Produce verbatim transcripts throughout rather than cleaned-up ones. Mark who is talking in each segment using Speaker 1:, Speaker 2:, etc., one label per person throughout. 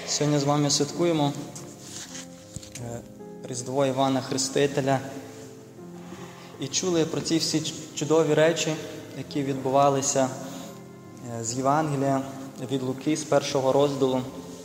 Speaker 1: Сьогодні з вами святкуємо Різдво Івана Хрестителя і чули про ці всі чудові речі, які відбувалися з Євангелія від Луки, з першого розділу,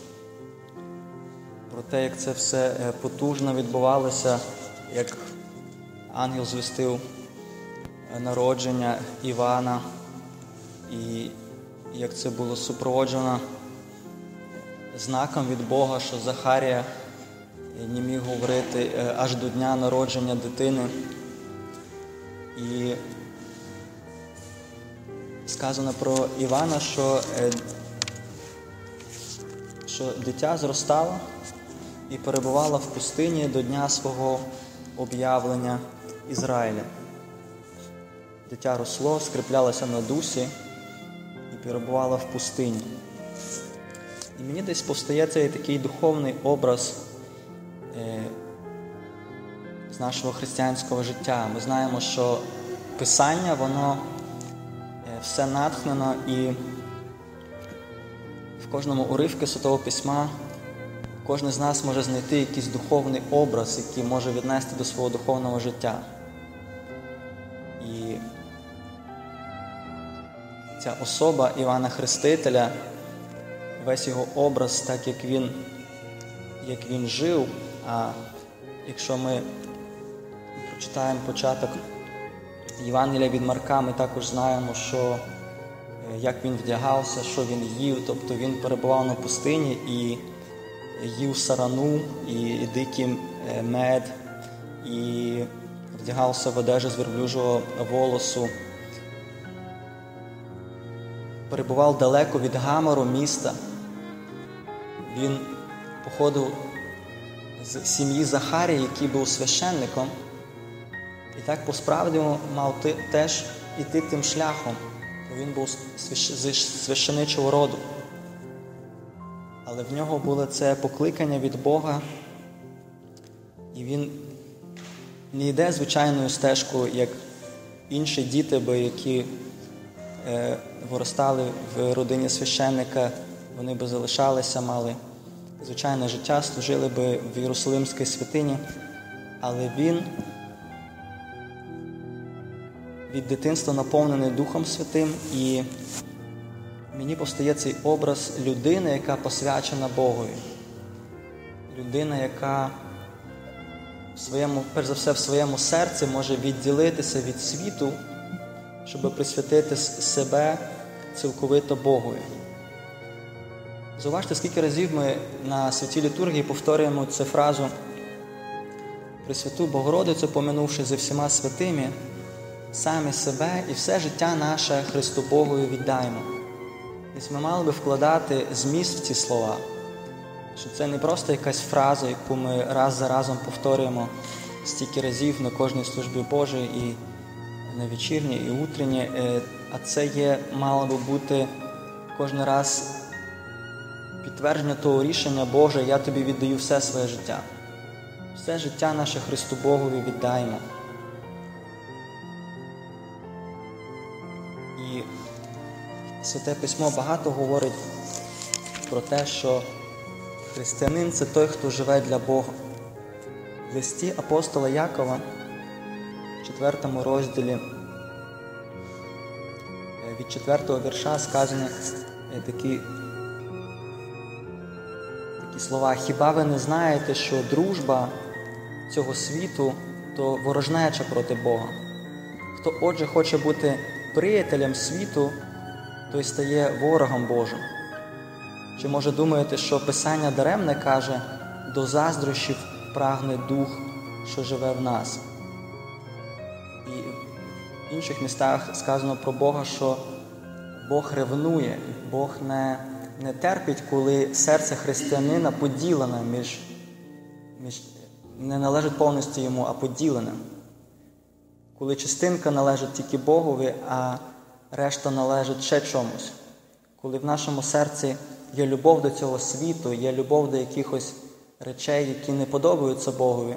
Speaker 1: про те, як це все потужно відбувалося, як ангел звістив народження Івана, і як це було супроводжено знаком від Бога, що Захарія не міг говорити аж до дня народження дитини. І сказано про Івана, що, що дитя зростало і перебувало в пустині до дня свого об'явлення Ізраїля. Дитя росло, скріплялося на дусі і перебувало в пустині. І мені десь повстає цей такий духовний образ е, з нашого християнського життя. Ми знаємо, що Писання, воно е, все натхнено, і в кожному уривку Святого Письма кожен з нас може знайти якийсь духовний образ, який може віднести до свого духовного життя. І ця особа Івана Хрестителя, весь його образ, так як він, як він жив, а якщо ми прочитаємо початок Євангелія від Марка, ми також знаємо, що як він вдягався, що він їв, тобто він перебував на пустині і їв сарану, і дикий мед, і вдягався в одежу з верблюжого волосу. Перебував далеко від гамору міста. Він походив з сім'ї Захарії, який був священником, і так по-справді мав теж іти тим шляхом, бо він був з священичого роду. Але в нього було це покликання від Бога, і він не йде звичайною стежкою, як інші діти би, які е, виростали в родині священника, вони би залишалися, мали звичайне життя, служили би в Єрусалимській святині, але він від дитинства наповнений Духом Святим, і мені постає цей образ людини, яка посвячена Богові. Людина, яка в своєму, перш за все в своєму серці може відділитися від світу, щоб присвятити себе цілковито Богові. Зауважте, скільки разів ми на святій літургії повторюємо цю фразу «Пресвяту Богородицю, поминувши зі всіма святими, самі себе і все життя наше Христу Богові віддаймо». Тобто ми мали би вкладати зміст в ці слова, що це не просто якась фраза, яку ми раз за разом повторюємо стільки разів на кожній службі Божій, і на вечірній, і утренній, а це є, мало би бути кожен раз підтвердження того рішення: Боже, я Тобі віддаю все своє життя. Все життя наше Христу Богові віддаємо. І Святе Письмо багато говорить про те, що християнин – це той, хто живе для Бога. В листі апостола Якова, в четвертому розділі, від четвертого вірша сказано такі, такі слова: «Хіба ви не знаєте, що дружба цього світу – то ворожнеча проти Бога? Хто, отже, хоче бути приятелем світу, той стає ворогом Божим. Чи, може, думаєте, що Писання даремне каже: до заздрощів прагне дух, що живе в нас?» І в інших містах сказано про Бога, що Бог ревнує, Бог не, не терпить, коли серце християнина поділене між, між, не належить повністю йому, а поділене. Коли частинка належить тільки Богові, а решта належить ще чомусь. Коли в нашому серці є любов до цього світу, є любов до якихось речей, які не подобаються Богові,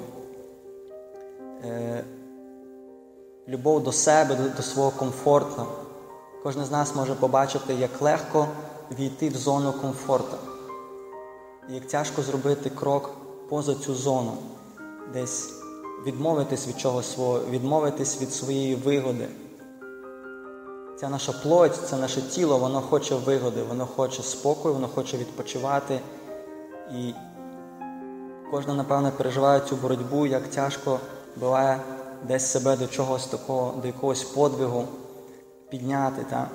Speaker 1: е, любов до себе, до, до свого комфорту. Кожен з нас може побачити, як легко війти в зону комфорту. І як тяжко зробити крок поза цю зону, десь відмовитись від чогось свого, відмовитись від своєї вигоди. Ця наша плоть, це наше тіло, воно хоче вигоди, воно хоче спокою, воно хоче відпочивати. І кожен, напевно, переживає цю боротьбу, як тяжко буває десь себе до чогось такого, до якогось подвигу підняти. Та?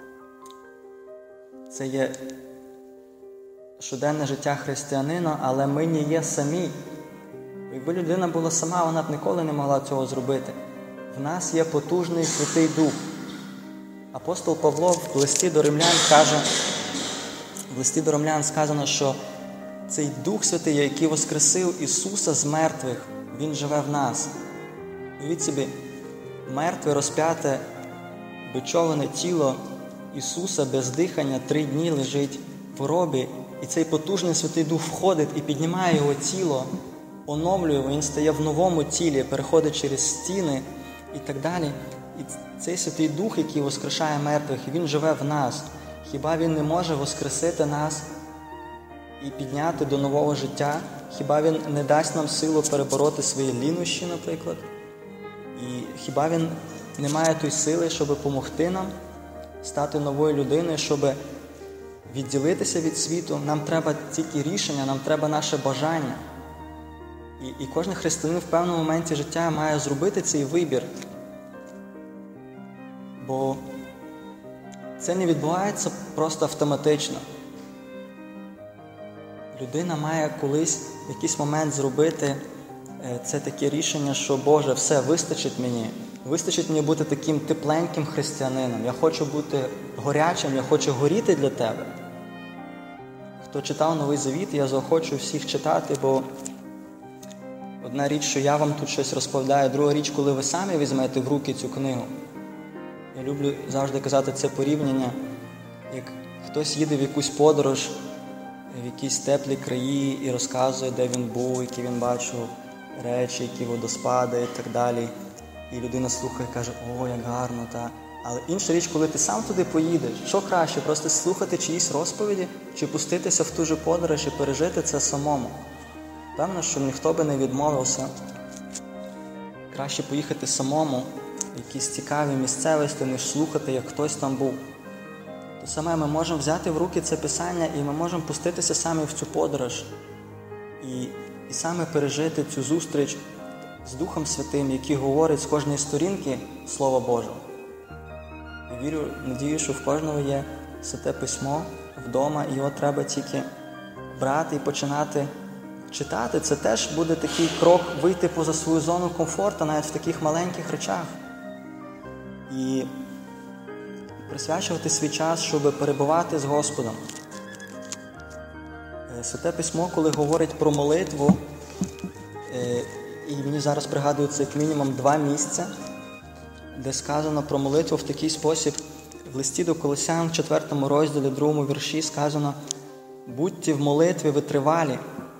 Speaker 1: Це є щоденне життя християнина, але ми не є самі. Якби людина була сама, вона б ніколи не могла цього зробити. В нас є потужний Святий Дух. Апостол Павло в листі до Римлян каже, в листі до Римлян сказано, що цей Дух Святий, який воскресив Ісуса з мертвих, Він живе в нас. Уявіть собі, мертве, розп'яте, бичоване тіло Ісуса без дихання три дні лежить в гробі, і цей потужний Святий Дух входить і піднімає його тіло, оновлює, він стає в новому тілі, переходить через стіни і так далі. І цей Святий Дух, який воскрешає мертвих, він живе в нас. Хіба Він не може воскресити нас і підняти до нового життя? Хіба Він не дасть нам силу перебороти свої лінощі, наприклад? І хіба Він не має тої сили, щоб допомогти нам стати новою людиною, щоб відділитися від світу? Нам треба тільки рішення, нам треба наше бажання. І, і кожен християнин в певному моменті життя має зробити цей вибір. Бо це не відбувається просто автоматично. Людина має колись в якийсь момент зробити це таке рішення, що Боже, все, вистачить мені. Вистачить мені бути таким тепленьким християнином. Я хочу бути горячим, я хочу горіти для Тебе. Хто читав Новий Завіт, я заохочую всіх читати, бо одна річ, що я вам тут щось розповідаю, друга річ, коли ви самі візьмете в руки цю книгу. Я люблю завжди казати це порівняння, як хтось їде в якусь подорож, в якісь теплі краї і розказує, де він був, які він бачив речі, які водоспади і так далі. І людина слухає і каже, о, як гарно, та. Але інша річ, коли ти сам туди поїдеш, що краще, просто слухати чиїсь розповіді, чи пуститися в ту же подорож і пережити це самому? Певно, що ніхто би не відмовився. Краще поїхати самому в якісь цікаві місцевості, ніж слухати, як хтось там був. То саме ми можемо взяти в руки це Писання, і ми можемо пуститися самі в цю подорож. І, і саме пережити цю зустріч з Духом Святим, який говорить з кожної сторінки Слова Божого. Я вірю, надію, що в кожного є Святе Письмо вдома, і його треба тільки брати і починати читати. Це теж буде такий крок вийти поза свою зону комфорту, навіть в таких маленьких речах. І присвячувати свій час, щоб перебувати з Господом. Святе Письмо, коли говорить про молитву, і мені зараз пригадується як мінімум два місця, де сказано про молитву в такий спосіб. В листі до Колосян, в четвертому розділі, другому вірші сказано «Будьте в молитві витривалі».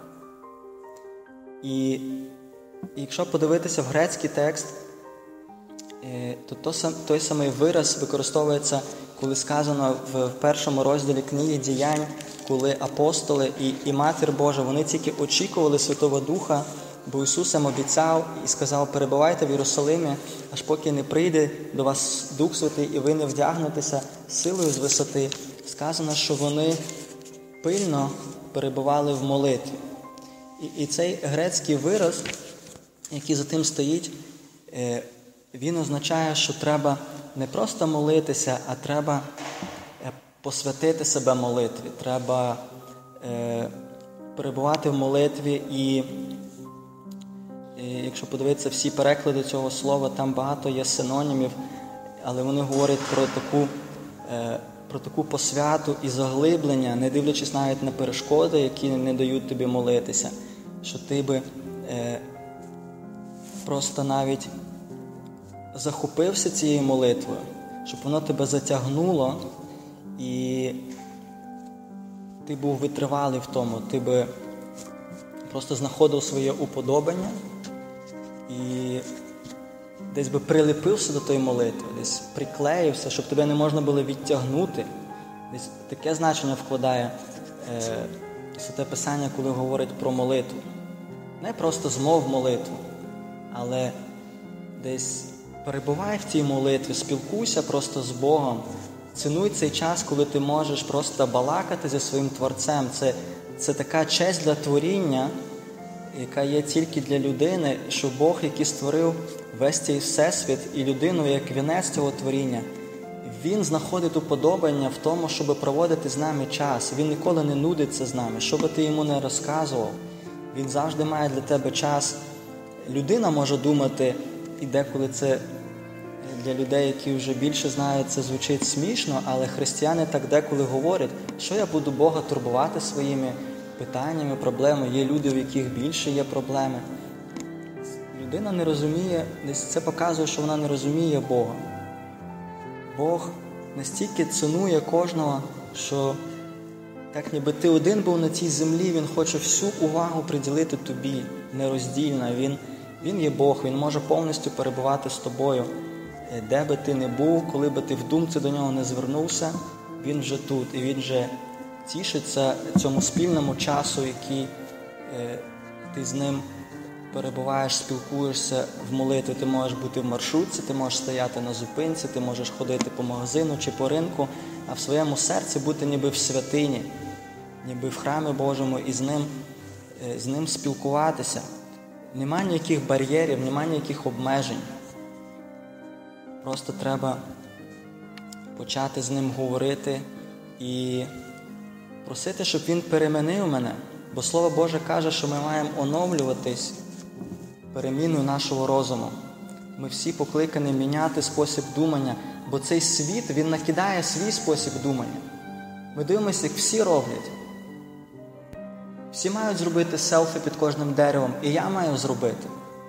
Speaker 1: І, і якщо подивитися в грецький текст, то, то той самий вираз використовується, коли сказано в першому розділі книги «Діянь», коли апостоли і, і Матір Божа, вони тільки очікували Святого Духа, бо Ісус їм обіцяв і сказав, перебувайте в Єрусалимі, аж поки не прийде до вас Дух Святий, і ви не вдягнетеся силою з висоти. Сказано, що вони пильно перебували в молитві. І, і цей грецький вираз, який за тим стоїть, він означає, що треба не просто молитися, а треба посвятити себе молитві. Треба е, перебувати в молитві і, і якщо подивитися всі переклади цього слова, там багато є синонімів, але вони говорять про таку, е, про таку посвяту і заглиблення, не дивлячись навіть на перешкоди, які не дають тобі молитися, що ти би е, просто навіть захопився цією молитвою, щоб воно тебе затягнуло, і ти був витривалий в тому, ти би просто знаходив своє уподобання і десь би прилепився до тої молитви, десь приклеївся, щоб тебе не можна було відтягнути. Десь таке значення вкладає е, Святе Писання, коли говорить про молитву. Не просто змов молитву, але десь перебувай в цій молитві, спілкуйся просто з Богом. Цінуй цей час, коли ти можеш просто балакати зі своїм Творцем. Це, це така честь для творіння, яка є тільки для людини, що Бог, який створив весь цей всесвіт і людину як вінець цього творіння, Він знаходить уподобання в тому, щоб проводити з нами час. Він ніколи не нудиться з нами, що би ти йому не розказував. Він завжди має для тебе час. Людина може думати, і деколи це для людей, які вже більше знають, це звучить смішно, але християни так деколи говорять, що я буду Бога турбувати своїми питаннями, проблемами. Є люди, у яких більше є проблеми. Людина не розуміє, десь це показує, що вона не розуміє Бога. Бог настільки цінує кожного, що так ніби ти один був на цій землі, Він хоче всю увагу приділити тобі, нероздільно. Він, він є Бог, Він може повністю перебувати з тобою. Де би ти не був, коли би ти в думці до Нього не звернувся, Він вже тут. І Він вже тішиться цьому спільному часу, який е, ти з Ним перебуваєш, спілкуєшся в молитві. Ти можеш бути в маршрутці, ти можеш стояти на зупинці, ти можеш ходити по магазину чи по ринку, а в своєму серці бути ніби в святині, ніби в храмі Божому і з Ним, з Ним спілкуватися. Нема ніяких бар'єрів, нема ніяких обмежень. Просто треба почати з Ним говорити і просити, щоб Він перемінив мене. Бо Слово Боже каже, що ми маємо оновлюватись переміною нашого розуму. Ми всі покликані міняти спосіб думання, бо цей світ, він накидає свій спосіб думання. Ми дивимося, як всі роблять. Всі мають зробити селфі під кожним деревом, і я маю зробити.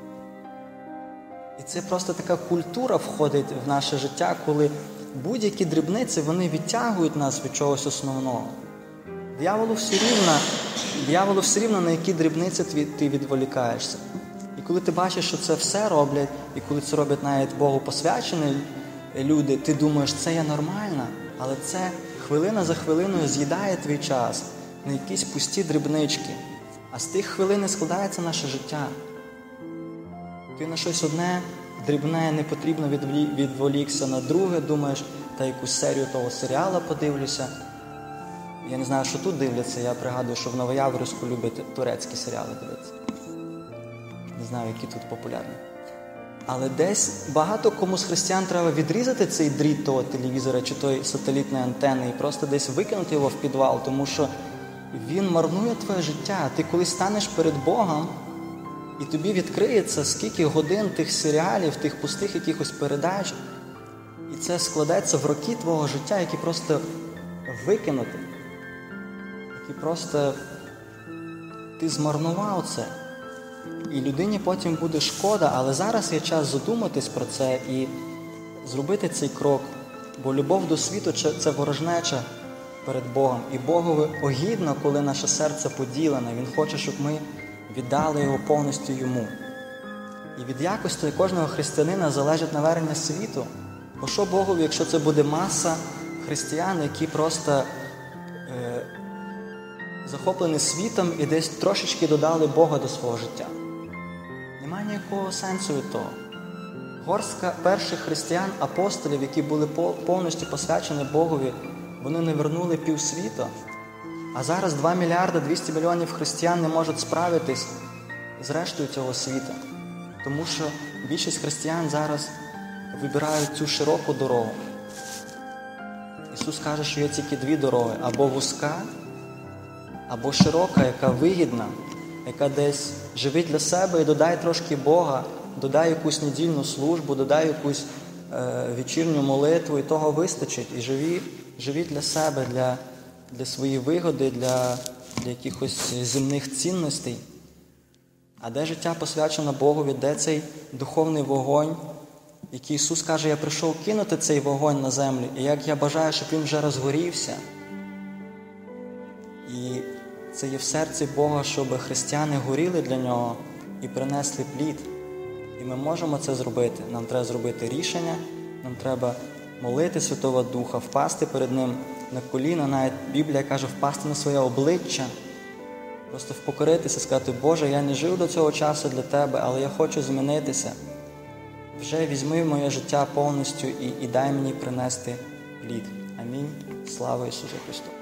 Speaker 1: І це просто така культура входить в наше життя, коли будь-які дрібниці, вони відтягують нас від чогось основного. Дияволу все рівно, дияволу все рівно, на які дрібниці ти відволікаєшся. І коли ти бачиш, що це все роблять, і коли це роблять навіть Богу посвячені люди, ти думаєш, це є нормально, але це хвилина за хвилиною з'їдає твій час на якісь пусті дрібнички. А з тих хвилин складається наше життя. Ти на щось одне, дрібне, непотрібно відволікся, на друге думаєш, та якусь серію того серіала подивлюся. Я не знаю, що тут дивляться, я пригадую, що в Новояворівську люблять турецькі серіали дивитися. Не знаю, які тут популярні. Але десь багато кому з християн треба відрізати цей дріт того телевізора чи тої сателітної антени і просто десь викинути його в підвал, тому що він марнує твоє життя. Ти коли станеш перед Богом, і тобі відкриється, скільки годин тих серіалів, тих пустих якихось передач, і це складеться в роки твого життя, які просто викинути, які просто ти змарнував це. І людині потім буде шкода, але зараз є час задуматись про це і зробити цей крок. Бо любов до світу – це ворожнеча перед Богом. І Богові огідно, коли наше серце поділене. Він хоче, щоб ми віддали його повністю йому. І від якості кожного християнина залежить навернення світу. Бо що Богові, якщо це буде маса християн, які просто е, захоплені світом і десь трошечки додали Бога до свого життя? Немає ніякого сенсу від того. Горстка перших християн, апостолів, які були повністю посвячені Богові, вони не вернули півсвіта. А зараз два мільярди двісті мільйонів християн не можуть справитись з рештою цього світу. Тому що більшість християн зараз вибирають цю широку дорогу. Ісус каже, що є тільки дві дороги. Або вузька, або широка, яка вигідна, яка десь живи для себе і додай трошки Бога, додай якусь недільну службу, додай якусь е, вечірню молитву, і того вистачить. І живі, живі для себе, для, для своєї вигоди, для, для якихось земних цінностей. А де життя посвячено Богові, де цей духовний вогонь, який Ісус каже, я прийшов кинути цей вогонь на землю, і як я бажаю, щоб він вже розгорівся. І це є в серці Бога, щоб християни горіли для Нього і принесли плід. І ми можемо це зробити. Нам треба зробити рішення, нам треба молити Святого Духа, впасти перед Ним на коліна. Навіть Біблія каже, впасти на своє обличчя Просто впокоритися, сказати: Боже, я не жив до цього часу для Тебе, але я хочу змінитися. Вже візьми моє життя повністю і, і дай мені принести плід. Амінь. Слава Ісусу Христу!